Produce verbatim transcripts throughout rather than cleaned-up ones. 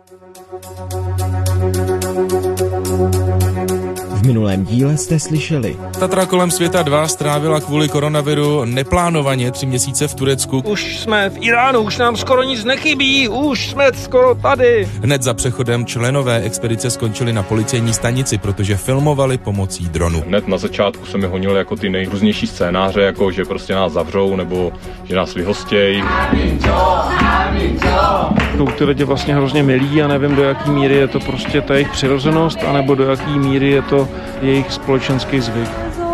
V minulém díle jste slyšeli. Tatra kolem světa dva strávila kvůli koronaviru neplánovaně tři měsíce v Turecku. Už jsme v Iránu, už nám skoro nic nechybí, už jsme skoro tady. Hned za přechodem členové expedice skončili na policejní stanici, protože filmovali pomocí dronu. Hned na začátku se mi honili jako ty nejrůznější scénáře, jako že prostě nás zavřou nebo že nás vyhostějí. Jsou ty lidi vlastně hrozně milí a nevím, do jaký míry je to prostě ta jejich přirozenost, anebo do jaký míry je to jejich společenský zvyk.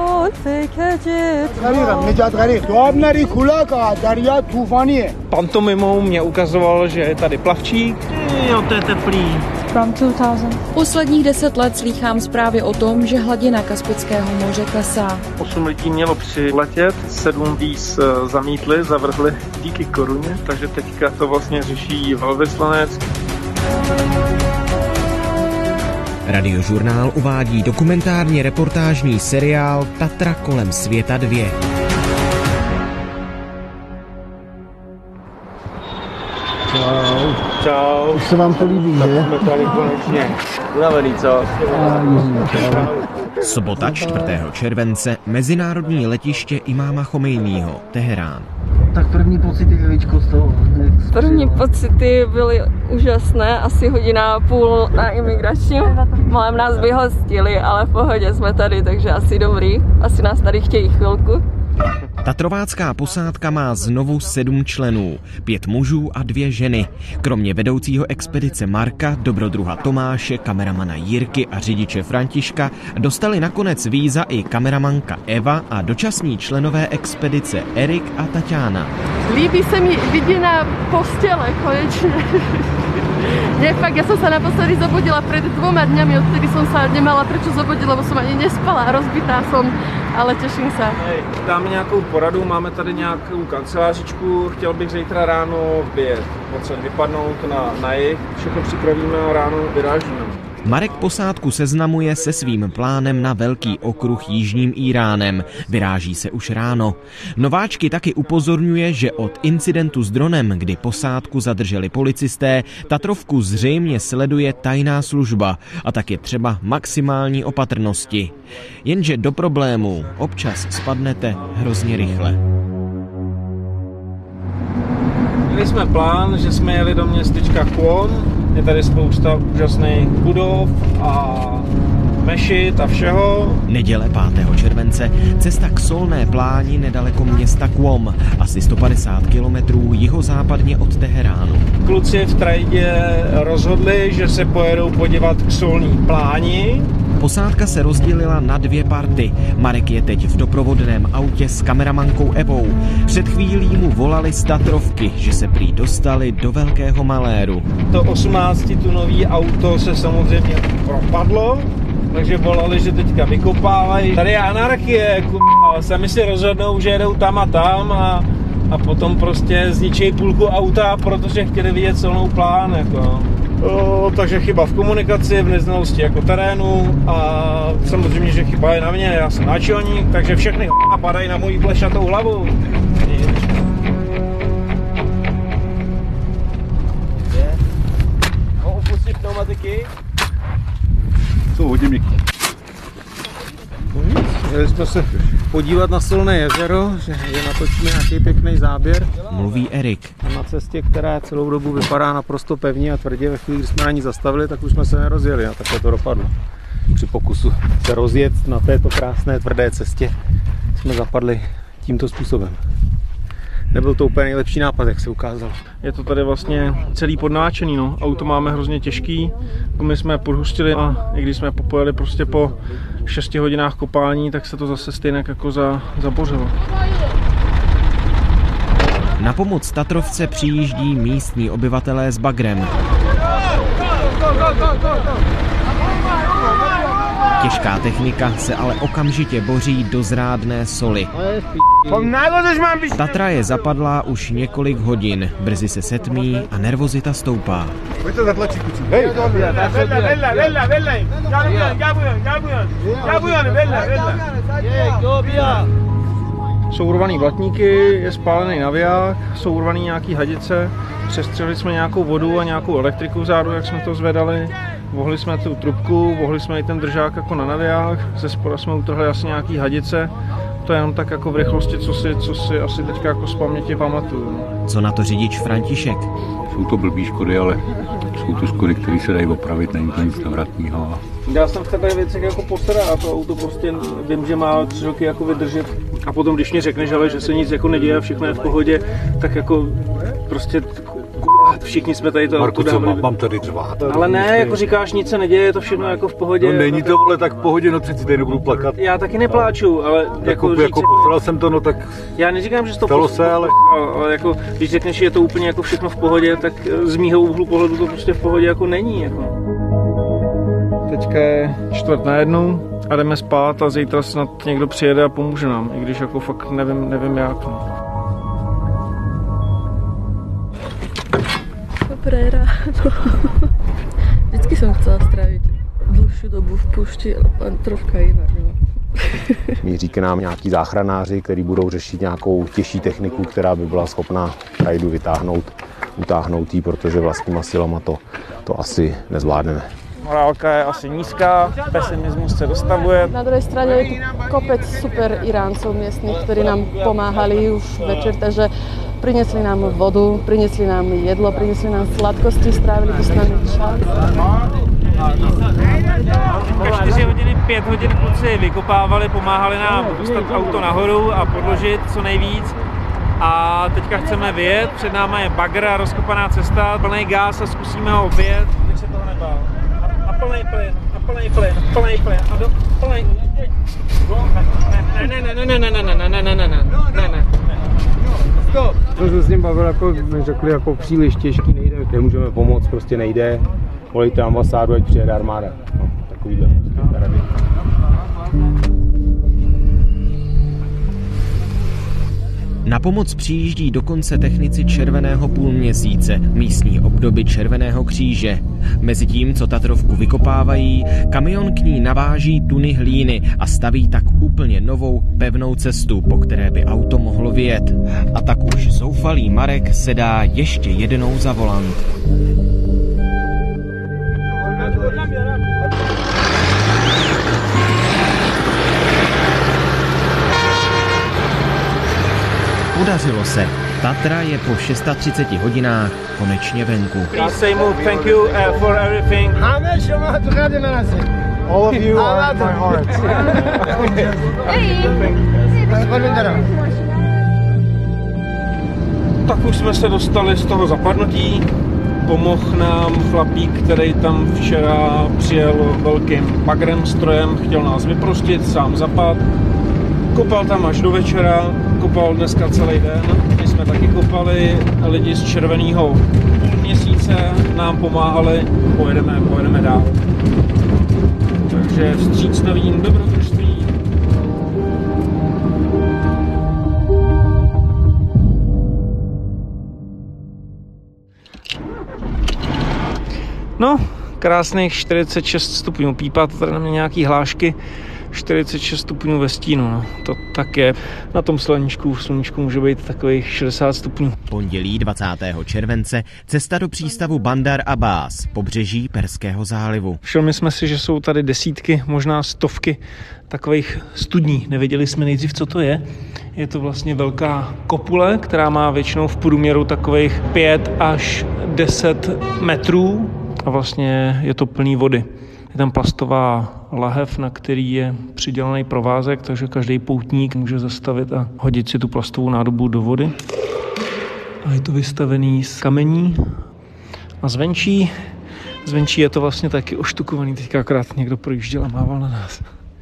Pantomimou mě ukazoval, že je tady plavčík. Jo, to je teplý. Posledních deset let slýchám zprávy o tom, že hladina Kaspického moře klesá. Osm lidí mělo přiletět, sedm víz zamítli, zavrhli díky koruně, takže teďka to vlastně řeší velvyslanec. Radiožurnál uvádí dokumentární reportážní seriál Tatra kolem světa dva. Čau. Čau. Už se vám to líbí, že? Jsme tady konečně. Unavený, co? Sobota čtvrtého července, mezinárodní letiště Imáma Chomejního, Teherán. Tak první pocity, Evičko, z toho? První pocity byly úžasné, asi hodina a půl na imigračním. Málem nás vyhostili, ale v pohodě jsme tady, takže asi dobrý. Asi nás tady chtějí chvilku. Tatrovácká posádka má znovu sedm členů, pět mužů a dvě ženy. Kromě vedoucího expedice Marka, dobrodruha Tomáše, kameramana Jirky a řidiče Františka dostali nakonec víza i kameramanka Eva a dočasní členové expedice Erik a Tatiana. Líbí se mi viděná postele, konečně. Nie, fakt, ja som sa naposledy zobudila pred dvoma dňami, odtedy som sa nemala prečo zobudit, lebo som ani nespala, rozbitá som, ale těším se. Hej, dáme nějakou poradu, máme tady nějakou kancelářičku, chtěl bych zítra ráno vyjet, odsaď vypadnout na, na jih, všechno připravíme a ráno vyrážíme. Marek posádku seznamuje se svým plánem na velký okruh jižním Íránem. Vyráží se už ráno. Nováčky taky upozorňuje, že od incidentu s dronem, kdy posádku zadrželi policisté, Tatrovku zřejmě sleduje tajná služba a tak je třeba maximální opatrnosti. Jenže do problémů občas spadnete hrozně rychle. Měli jsme plán, že jsme jeli do městečka Qom, je tady spousta úžasných budov a mešit a všeho. Neděle pátého července, cesta k solné pláni nedaleko města Qom, asi sto padesát kilometrů jihozápadně od Teheránu. Kluci v trajdě rozhodli, že se pojedou podívat k solní pláni. Posádka se rozdělila na dvě party. Marek je teď v doprovodném autě s kameramankou Evou. Před chvílí mu volali z Tatrovky, že se prý dostali do velkého maléru. To osmnáctitunový auto se samozřejmě propadlo, takže volali, že teďka vykopávají. Tady je anarchie, k***a. Sami si rozhodnou, že jedou tam a tam a, a potom prostě zničí půlku auta, protože chtěli vidět solnou plán. Jako. O, takže chyba v komunikaci, v neznalosti jako terénu a samozřejmě, že chyba je na mě, já jsem náčelník, takže všechny h***a padají na moji plešatou hlavu. Opustit pneumatiky. Jsou hodně měkký. Měli jsme se podívat na Solné jezero, že je natočíme nějaký pěkný záběr. Mluví Erik. A na cestě, která celou dobu vypadá naprosto pevně a tvrdě, ve chvíli, kdy jsme na ní zastavili, tak už jsme se nerozjeli a takhle to dopadlo. Při pokusu se rozjet na této krásné tvrdé cestě jsme zapadli tímto způsobem. Nebyl to úplně nejlepší nápad, jak se ukázalo. Je to tady vlastně celý podnáčený, no. Auto máme hrozně těžký, my jsme podhustili a i když jsme popojeli prostě po šesti hodinách kopání, tak se to zase stejně jako za, zabořilo. Na pomoc Tatrovce přijíždí místní obyvatelé s bagrem. Těžká technika se ale okamžitě boří do zrádné soli. Tatra je zapadlá už několik hodin, brzy se setmí a nervozita stoupá. Pojďte zatlačit, kucí. Jsou urvaný blatníky, je spálený naviják, jsou urvaný nějaký hadice, přestřelili jsme nějakou vodu a nějakou elektriku vzadu, jak jsme to zvedali. Vohli jsme tu trubku, vohli jsme i ten držák jako na naviják, ze spoda jsme utrhli asi nějaký hadice. To je jenom tak jako v rychlosti, co si, co si asi teďka jako z paměti pamatuju. Co na to řidič František? Jsou to blbý škody, ale jsou to škody, které se dají opravit, není to nic nevratného. Já jsem v takové věcech jako postará a to auto prostě vím, že má tři roky jako vydržet. A potom, když mi řekneš, ale že se nic jako neděje a všechno je v pohodě, tak jako prostě všichni jsme tady to Marku, auto dávali. Co mám, mám tady řvát? Ale ne, jako říkáš, nic se neděje, je to všechno jako v pohodě. No není to, vole, tak v pohodě, no přeci tady nebudu plakat. Já taky nepláču, ale jako, jako, jako, jako posral jsem to, no tak já neříkám, že to stalo se, ale... ale jako, když řekneš, že je to úplně jako všechno v pohodě, tak z mýho úhlu pohledu to prostě v pohodě jako není. Jako. Teďka je čtvrt na jednu a jdeme spát a zítra snad někdo přijede a pomůže nám, i když jako fakt nevím, nevím jak. No. Dobré ráno. Vždycky jsem chcela strávit dlouhší dobu v pušti, ale troška jinak. No. Míří k nám nějaký záchranáři, kteří budou řešit nějakou těžší techniku, která by byla schopná rajdu vytáhnout, utáhnout jí, protože vlastníma silama to, to asi nezvládneme. Morálka je asi nízká, pesimismus se dostavuje. Na druhé straně je tu kopec super Iráncov miestnych, ktorí nám pomáhali už večer, takže prinesli nám vodu, prinesli nám jedlo, prinesli nám sladkosti, strávili tu s nami čas. čtyři hodiny, pět hodin kluci vykopávali, pomáhali nám dostat auto nahoru a podložit co nejvíc. A teďka chceme vyjet, před náma je bagr a rozkopaná cesta, plný gáz a zkusíme ho objet. Bych se toho nebál. A plný plyn, a plný plyn, plný plyn, a do plný... Ne, ne, ne, ne, ne, ne, ne, ne, ne, ne, ne, ne, ne. To jsme s ním bavili, jako my řekli, jako příliš těžký nejde, nemůžeme pomoct, prostě nejde. Volejte ambasádu, ať přijede armáda. No, takovýhle prostě rady. Na pomoc přijíždí dokonce technici Červeného půlměsíce, místní obdoby Červeného kříže. Mezitím, co Tatrovku vykopávají, kamion k ní naváží tuny hlíny a staví tak úplně novou pevnou cestu, po které by auto mohlo vyjet. A tak už zoufalý Marek sedá ještě jednou za volant. Podařilo se. Tatra je po třiceti šesti hodinách konečně venku. Please say move, thank you uh, for everything. All of you are my heart. Tak už jsme se dostali z toho zapadnutí. Pomohl nám chlapík, který tam včera přijel velkým bagrem strojem, chtěl nás vyprostit, sám zapad. Kopal tam až do večera, kopal dneska celý den. My jsme taky kopali, lidi z Červeného měsíce nám pomáhali, pojedeme, pojedeme dál. Takže vstříc novým dobrodružství. No, krásných čtyřicet šest stupňů, pípá to tady na mě nějaký hlášky. čtyřicet šest stupňů ve stínu, no. To tak je. Na tom sluníčku, v sluníčku může být takových šedesát stupňů. Pondělí dvacátého července cesta do přístavu Bandar Abbas, pobřeží Perského zálivu. Všimli jsme si, že jsou tady desítky, možná stovky takových studní. Nevěděli jsme nejdřív, co to je. Je to vlastně velká kopule, která má většinou v průměru takových pět až deset metrů a vlastně je to plný vody. Je tam plastová lahev, na který je přidělaný provázek, takže každý poutník může zastavit a hodit si tu plastovou nádobu do vody. A je to vystavený z kamení a zvenčí. Zvenčí je to vlastně taky oštukovaný, teďka akorát někdo projížděl a mával na nás.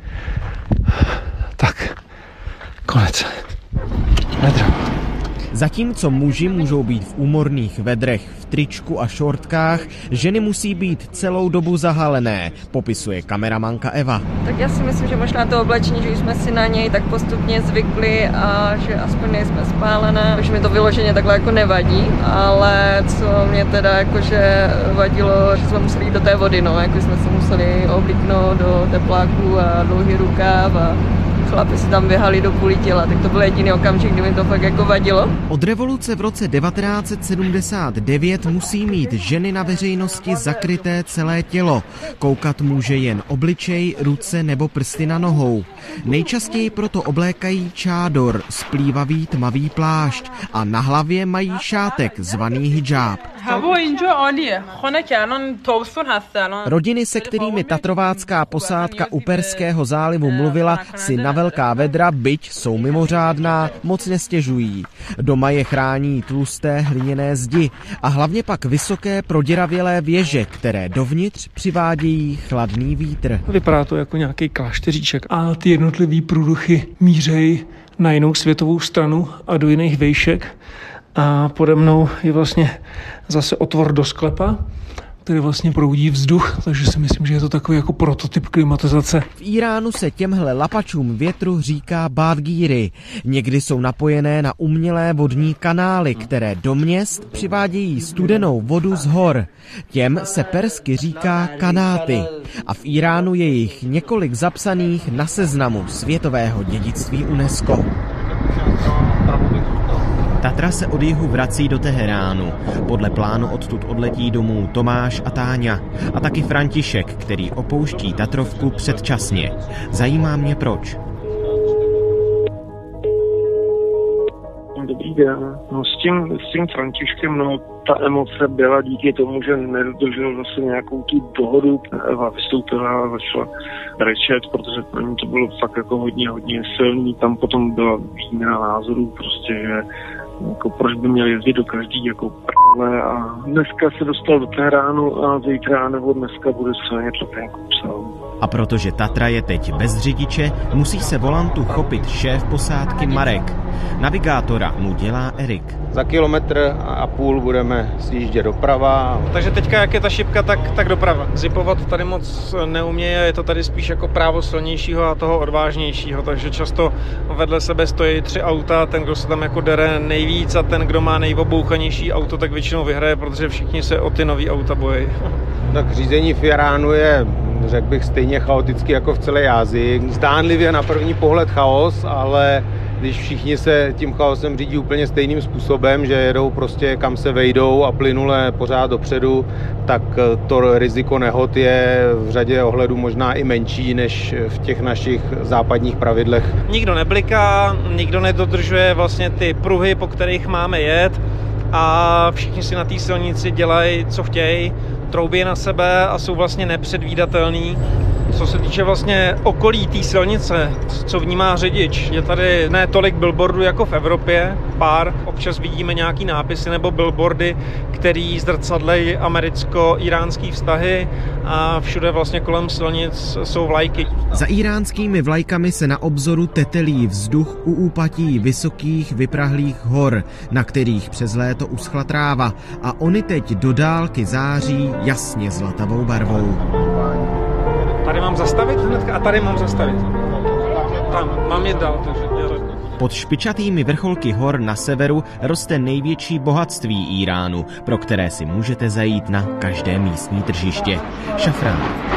Tak, konec. Vedro. Zatímco muži můžou být v úmorných vedrech v tričku a šortkách, ženy musí být celou dobu zahalené, popisuje kameramanka Eva. Tak já si myslím, že možná to oblečení, že už jsme si na něj tak postupně zvykli a že aspoň nejsme spálené, že mi to vyloženě takhle jako nevadí, ale co mě teda jakože vadilo, že jsme museli jít do té vody, no, jako jsme se museli oblíknout do tepláků a dlouhý rukáv a chlapi si tam běhali do půli těla, tak to byl jediný okamžik, kdy mi to fakt jako vadilo. Od revoluce v roce devatenáct set sedmdesát devět musí mít ženy na veřejnosti zakryté celé tělo. Koukat může jen obličej, ruce nebo prsty na nohou. Nejčastěji proto oblékají čádor, splývavý tmavý plášť a na hlavě mají šátek zvaný hijab. Rodiny, se kterými tatrovácká posádka u Perského zálivu mluvila, si na velká vedra, byť jsou mimořádná, moc nestěžují. Doma je chrání tlusté hliněné zdi a hlavně pak vysoké proděravělé věže, které dovnitř přivádějí chladný vítr. Vypadá to jako nějaký klášteříček a ty jednotlivý průduchy mířejí na jinou světovou stranu a do jiných vejšek. A pode mnou je vlastně zase otvor do sklepa, který vlastně proudí vzduch, takže si myslím, že je to takový jako prototyp klimatizace. V Íránu se těmhle lapačům větru říká bádgíry. Někdy jsou napojené na umělé vodní kanály, které do měst přivádějí studenou vodu z hor. Těm se persky říká kanáty. A v Íránu je jich několik zapsaných na seznamu světového dědictví UNESCO. Tatra se od jihu vrací do Teheránu. Podle plánu odtud odletí domů Tomáš a Táňa. A taky František, který opouští Tatrovku předčasně. Zajímá mě proč. Dobrý den. No s tím, s tím Františkem, no ta emoce byla díky tomu, že nedodržel zase nějakou tu dohodu. Eva vystoupila a začala brečet, protože pro ní to bylo fakt jako hodně, hodně silný. Tam potom byla výměna názorů, prostě, že jako proč by měl jezdit do každý jako prle a dneska se dostal do Teheránu a zítra nebo dneska bude silně tlepenku psal. A protože Tatra je teď bez řidiče, musí se volantu chopit šéf posádky Marek. Navigátora mu dělá Erik. Za kilometr a půl budeme sjíždět doprava. Takže teďka, jak je ta šipka, tak, tak doprava. Zipovat tady moc neuměje, je to tady spíš jako právo silnějšího a toho odvážnějšího, takže často vedle sebe stojí tři auta, ten, kdo se tam jako dere nejvíc a ten, kdo má nejobouchanější auto, tak většinou vyhraje, protože všichni se o ty nový auta bojí. Tak řízení v Íránu je, řekl bych, stejně chaoticky jako v celé Asii. Zdánlivě na první pohled chaos, ale když všichni se tím chaosem řídí úplně stejným způsobem, že jedou prostě kam se vejdou a plynule pořád dopředu, tak to riziko nehod je v řadě ohledů možná i menší než v těch našich západních pravidlech. Nikdo nebliká, nikdo nedodržuje vlastně ty pruhy, po kterých máme jet a všichni si na té silnici dělají, co chtějí, troubí na sebe a jsou vlastně nepředvídatelný. Co se týče vlastně okolí té silnice, co vnímá řidič, je tady ne tolik billboardů jako v Evropě, pár, občas vidíme nějaký nápisy nebo billboardy, který zrcadlejí americko-iránský vztahy a všude vlastně kolem silnic jsou vlajky. Za iránskými vlajkami se na obzoru tetelí vzduch u úpatí vysokých vyprahlých hor, na kterých přes léto uschla tráva a oni teď do dálky září jasně zlatavou barvou. Tady mám zastavit hnedka a tady mám zastavit. Tam, mám jít dál. Pod špičatými vrcholky hor na severu roste největší bohatství Íránu, pro které si můžete zajít na každé místní tržiště. Šafrán.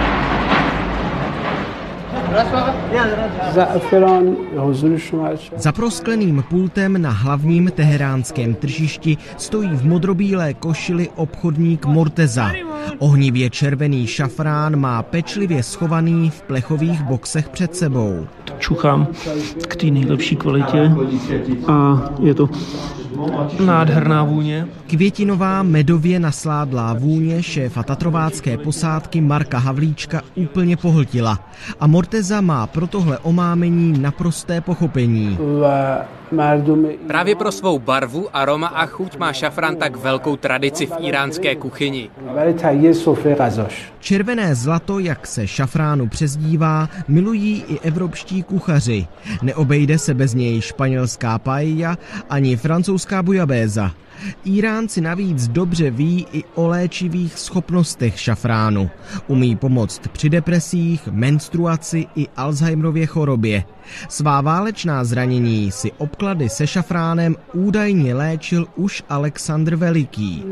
Za proskleným pultem na hlavním teheránském tržišti stojí v modrobílé košili obchodník Morteza. Ohnivě červený šafrán má pečlivě schovaný v plechových boxech před sebou. Čuchám k té nejlepší kvalitě a je to nádherná vůně. Květinová medově nasládlá vůně šéfa tatrovácké posádky Marka Havlíčka úplně pohltila a Morteza má pro tohle omámení naprosté pochopení. Právě pro svou barvu, aroma a chuť má šafrán tak velkou tradici v íránské kuchyni. Červené zlato, jak se šafránu přezdívá, milují i evropští kuchaři. Neobejde se bez něj španělská paella ani francouzská bujabéza. Íránci navíc dobře ví i o léčivých schopnostech šafránu. Umí pomoct při depresích, menstruaci i Alzheimerově chorobě. Svá válečná zranění si obchodník obklady se šafránem údajně léčil už Alexandr Veliký.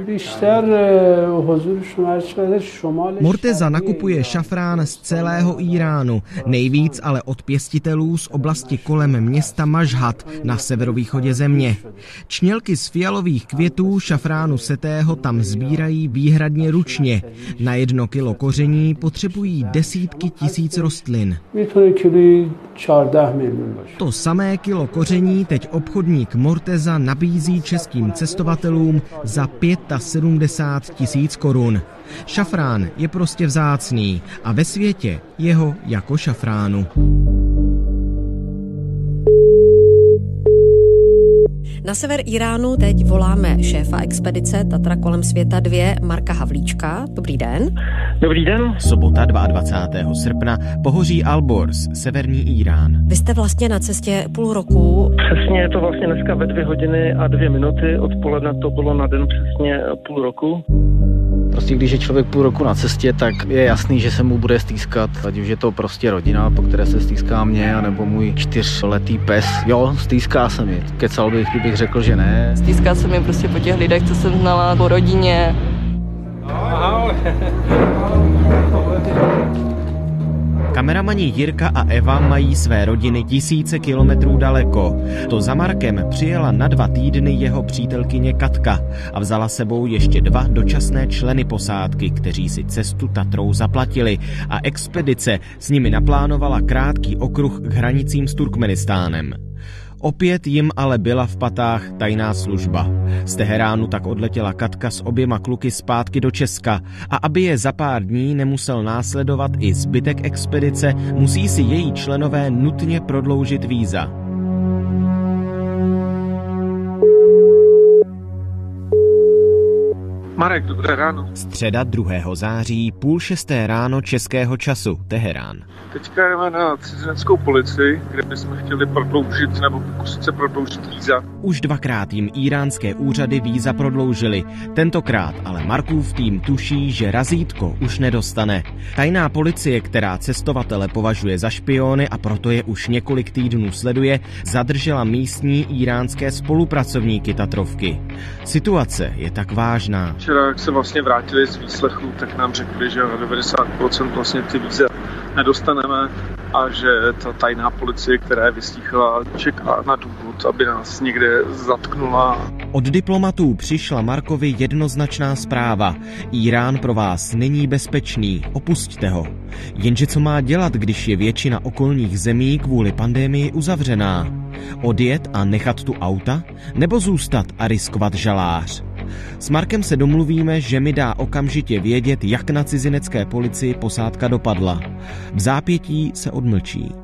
Morteza nakupuje šafrán z celého Íránu, nejvíc ale od pěstitelů z oblasti kolem města Mašhad na severovýchodě země. Čnělky z fialových květů šafránu setého tam sbírají výhradně ručně. Na jedno kilo koření potřebují desítky tisíc rostlin. To samé kilo koření teď obchodník Morteza nabízí českým cestovatelům za sedmdesát pět tisíc korun. Šafrán je prostě vzácný a ve světě jeho jako šafránu. Na sever Íránu teď voláme šéfa expedice Tatra kolem světa dva, Marka Havlíčka. Dobrý den. Dobrý den. Sobota dvacátého druhého srpna, pohoří Alborz, severní Írán. Vy jste vlastně na cestě půl roku. Přesně je to vlastně dneska ve dvě hodiny a dvě minuty. Odpoledne to bylo na den přesně půl roku. Prostě když je člověk půl roku na cestě, tak je jasný, že se mu bude stýskat, ať už je to prostě rodina, po které se stýská mě, anebo můj čtyřletý pes. Jo, stýská se mi. Kecal bych, kdybych řekl, že ne. Stýská se mi prostě po těch lidech, co jsem znala, po rodině. Kameramani Jirka a Eva mají své rodiny tisíce kilometrů daleko. To za Markem přijela na dva týdny jeho přítelkyně Katka a vzala sebou ještě dva dočasné členy posádky, kteří si cestu Tatrou zaplatili, a expedice s nimi naplánovala krátký okruh k hranicím s Turkmenistánem. Opět jim ale byla v patách tajná služba. Z Teheránu tak odletěla Katka s oběma kluky zpátky do Česka a aby je za pár dní nemusel následovat i zbytek expedice, musí si její členové nutně prodloužit víza. Marek, dobré ráno. Středa druhého září, půl šesté ráno českého času, Teherán. Teďka jdeme na cizineckou policii, kde bychom chtěli prodloužit nebo pokusit se prodloužit víza. Už dvakrát jim íránské úřady víza prodloužily. Tentokrát ale Markův tým tuší, že razítko už nedostane. Tajná policie, která cestovatele považuje za špiony a proto je už několik týdnů sleduje, zadržela místní íránské spolupracovníky Tatrovky. Situace je tak vážná. Včera, jak se vlastně vrátili z výslechu, tak nám řekli, že devadesát procent vlastně ty víza nedostaneme a že ta tajná policie, která je vyslýchala, čeká na důvod, aby nás někde zatknula. Od diplomatů přišla Markovi jednoznačná zpráva. Írán pro vás není bezpečný, opusťte ho. Jenže co má dělat, když je většina okolních zemí kvůli pandemii uzavřená? Odjet a nechat tu auta? Nebo zůstat a riskovat žalář? S Markem se domluvíme, že mi dá okamžitě vědět, jak na cizinecké policii posádka dopadla. V zápětí se odmlčí.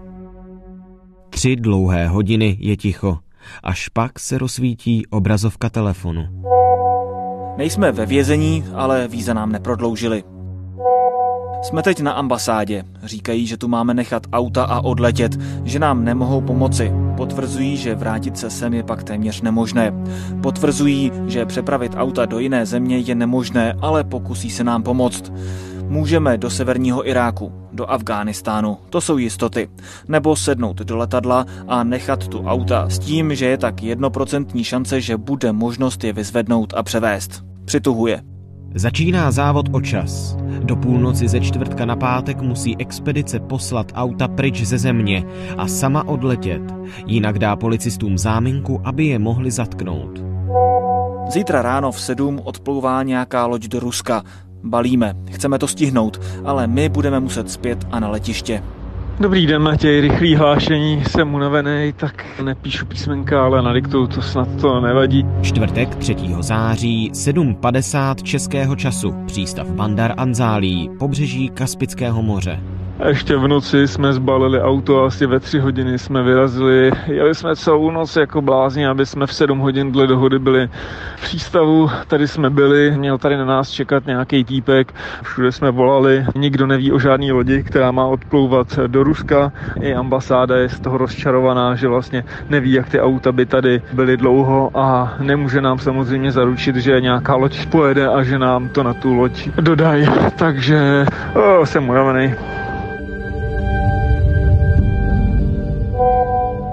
Tři dlouhé hodiny je ticho. Až pak se rozsvítí obrazovka telefonu. Nejsme ve vězení, ale víza nám neprodloužili. Jsme teď na ambasádě. Říkají, že tu máme nechat auta a odletět, že nám nemohou pomoci. Potvrzují, že vrátit se sem je pak téměř nemožné. Potvrzují, že přepravit auta do jiné země je nemožné, ale pokusí se nám pomoct. Můžeme do severního Iráku, do Afghánistánu, to jsou jistoty. Nebo sednout do letadla a nechat tu auta s tím, že je tak jednoprocentní šance, že bude možnost je vyzvednout a převést. Přituhuje. Začíná závod o čas. Do půlnoci ze čtvrtka na pátek musí expedice poslat auta pryč ze země a sama odletět. Jinak dá policistům záminku, aby je mohli zatknout. Zítra ráno v sedm odplouvá nějaká loď do Ruska. Balíme, chceme to stihnout, ale my budeme muset zpět a na letiště. Dobrý den, Matěj, rychlý hlášení, jsem unavený, tak nepíšu písmenka, ale nadiktuju, to snad to nevadí. Čtvrtek třetího září, sedm padesát českého času, přístav Bandar Anzálí, pobřeží Kaspického moře. Ještě v noci jsme zbalili auto, asi ve tři hodiny jsme vyrazili. Jeli jsme celou noc jako blázni, aby jsme v sedm hodin dle dohody byli v přístavu. Tady jsme byli, měl tady na nás čekat nějaký týpek. Všude jsme volali, nikdo neví o žádný lodi, která má odplouvat do Ruska. I ambasáda je z toho rozčarovaná, že vlastně neví, jak ty auta by tady byly dlouho a nemůže nám samozřejmě zaručit, že nějaká loď pojede a že nám to na tu loď dodají. Takže oh, jsem unavený.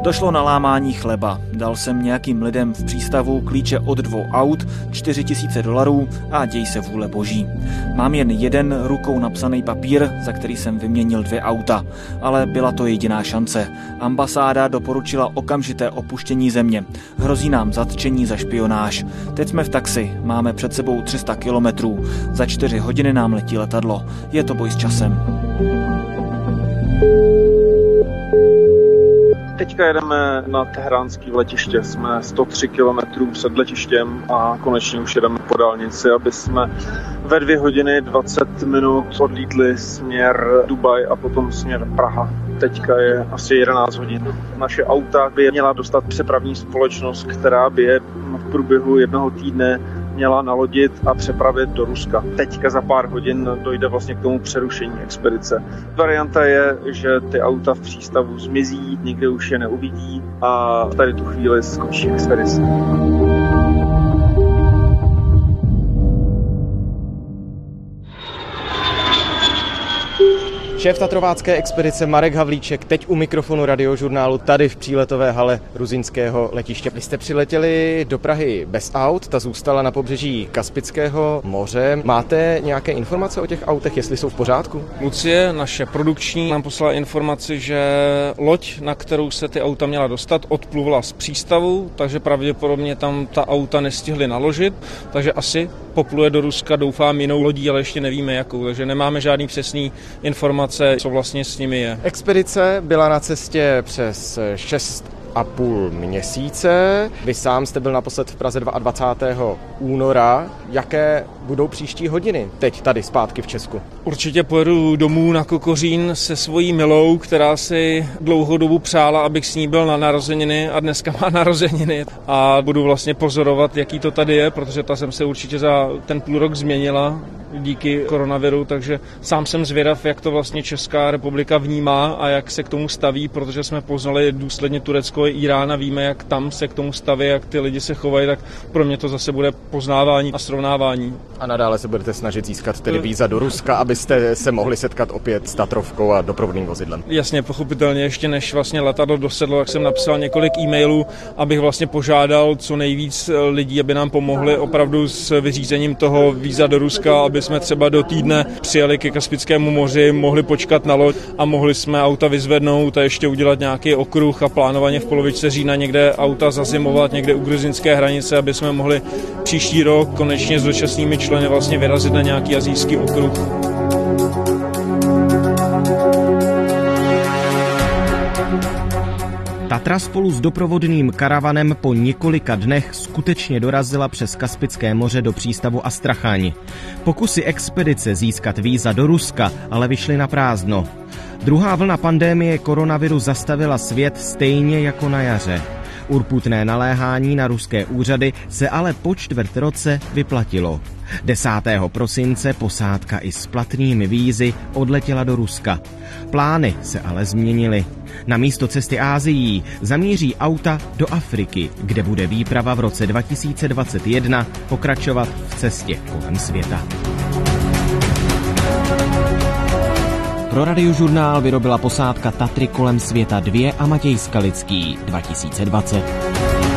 Došlo na lámání chleba. Dal jsem nějakým lidem v přístavu klíče od dvou aut, čtyři tisíce dolarů a děj se vůle boží. Mám jen jeden rukou napsaný papír, za který jsem vyměnil dvě auta. Ale byla to jediná šance. Ambasáda doporučila okamžité opuštění země. Hrozí nám zatčení za špionáž. Teď jsme v taxi, máme před sebou tři sta kilometrů. Za čtyři hodiny nám letí letadlo. Je to boj s časem. Teďka jedeme na teheránský letiště, jsme sto tři kilometrů před letištěm a konečně už jedeme po dálnici, aby jsme ve dvě hodiny dvacet minut odlítli směr Dubaj a potom směr Praha. Teďka je asi jedenáct hodin. Naše auta by měla dostat přepravní společnost, která by je v průběhu jednoho týdne měla nalodit a přepravit do Ruska. Teďka za pár hodin dojde vlastně k tomu přerušení expedice. Varianta je, že ty auta v přístavu zmizí, nikdy už je neuvidí a tady tu chvíli skončí expedice. Šéf tatrovácké expedice Marek Havlíček teď u mikrofonu Radiožurnálu tady v příletové hale ruzyňského letiště. Vy jste přiletěli do Prahy bez aut, ta zůstala na pobřeží Kaspického moře. Máte nějaké informace o těch autech, jestli jsou v pořádku? Lucie, naše produkční, nám poslala informaci, že loď, na kterou se ty auta měla dostat, odplula z přístavu, takže pravděpodobně tam ta auta nestihly naložit, takže asi popluje do Ruska, doufám, jinou lodí, ale ještě nevíme jakou, takže nemáme žádný přesný informace, co vlastně s nimi je. Expedice byla na cestě přes šest a půl měsíce. Vy sám jste byl naposled v Praze dvacátého druhého února. Jaké budou příští hodiny teď tady zpátky v Česku? Určitě pojedu domů na Kokořín se svojí milou, která si dlouhou dobu přála, abych s ní byl na narozeniny a dneska má narozeniny. A budu vlastně pozorovat, jaký to tady je, protože ta jsem se určitě za ten půl rok změnila díky koronaviru, takže sám jsem zvědav, jak to vlastně Česká republika vnímá a jak se k tomu staví, protože jsme poznali důsledně Turecko i Irán a víme, jak tam se k tomu staví, jak ty lidi se chovají, tak pro mě to zase bude poznávání a srovnávání. A nadále se budete snažit získat tedy víza do Ruska, abyste se mohli setkat opět s Tatrovkou a doprovodným vozidlem. Jasně, pochopitelně, ještě než vlastně letadlo dosedlo, jak jsem napsal několik e-mailů, abych vlastně požádal co nejvíc lidí, aby nám pomohli opravdu s vyřízením toho víza do Ruska, aby jsme třeba do týdne přijeli ke Kaspickému moři, mohli počkat na loď a mohli jsme auta vyzvednout a ještě udělat nějaký okruh a plánovaně v polovičce října někde auta zazimovat, někde u gruzinské hranice, aby jsme mohli příští rok konečně s dočasnými členy vlastně vyrazit na nějaký asijský okruh. Tatra spolu s doprovodným karavanem po několika dnech skutečně dorazila přes Kaspické moře do přístavu Astrachaň. Pokusy expedice získat víza do Ruska ale vyšly na prázdno. Druhá vlna pandémie koronaviru zastavila svět stejně jako na jaře. Urputné naléhání na ruské úřady se ale po čtvrt roce vyplatilo. desátého prosince posádka i s platnými vízy odletěla do Ruska. Plány se ale změnily. Na místo cesty Asií zamíří auta do Afriky, kde bude výprava v roce dva tisíce dvacet jedna pokračovat v cestě kolem světa. Pro Radiožurnál vyrobila posádka Tatry kolem světa dva a Matěj Skalický dva tisíce dvacet.